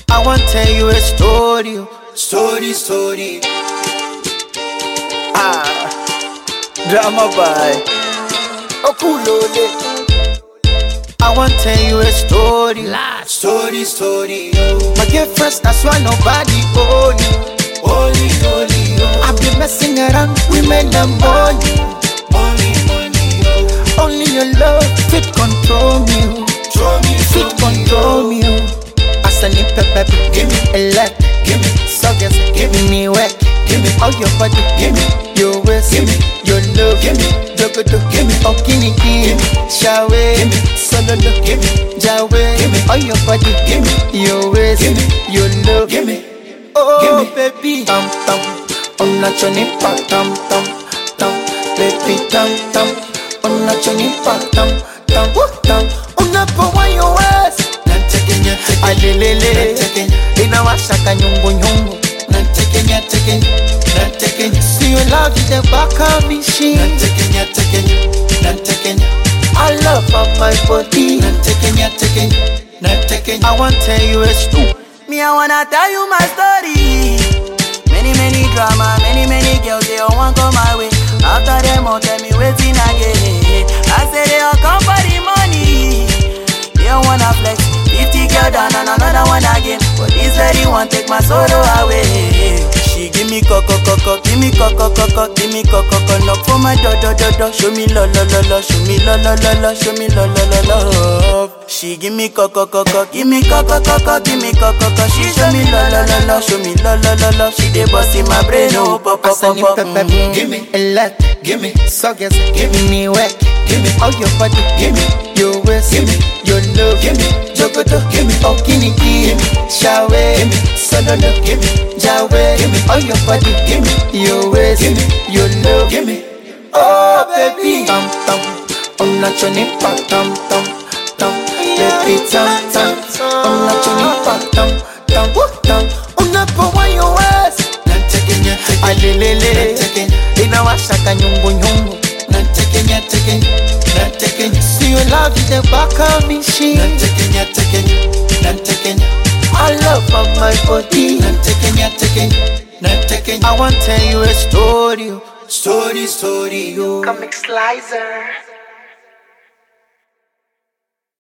I want to tell you a story, story. Drama by Okulole. I want to tell you a story, story. My girlfriend, that's why nobody hold you. Only. I've been messing around women and money. Only your love fit control me. Fit control me. As I need pepper, give me a leg, give me suckers, give me work, give me all your body, give me your waist, give me your love, give me jogoto, give me okini, give me shawe, give me sololo, give me jawe, give me all your body, give me your waist, give me your love, give me oh baby, tam on a choni pa tam, baby tam, on a choni pa tam, on a pa wa your waist. Alelele, inawashaka nyungu. See your love in the back of me, she. I love of my body. I want to tell you a story. Me, I wanna tell you my story. Many drama, many girls, they all want come my way. After them, all tell me waiting again. I say they all come for the money. They don't wanna flex. 50 girl down and another one again. But this lady want take my sorrow away. She give me coco, give me coco, knock for my do. Show me lo, show me lo, show me lo. She give me coco, give me coco, she show me lo, show me lo. She dey bust in my brain, oh pop. Give me a lot, give me suckers, give me work, give me all your body, give me your waist, give me your love, give me jogoto, give me okini, give me shawe, give me sololo, give me jawe, give me all your body, give me your waist, give me your love, give me oh baby tam on a choni pa tam, baby tam on a choni pa tam on a pa wa your waist. Alelele, inawashaka nyungu. See your love in the back of me, she. I love of my body. I want to tell you a story, story. Comic Slicer.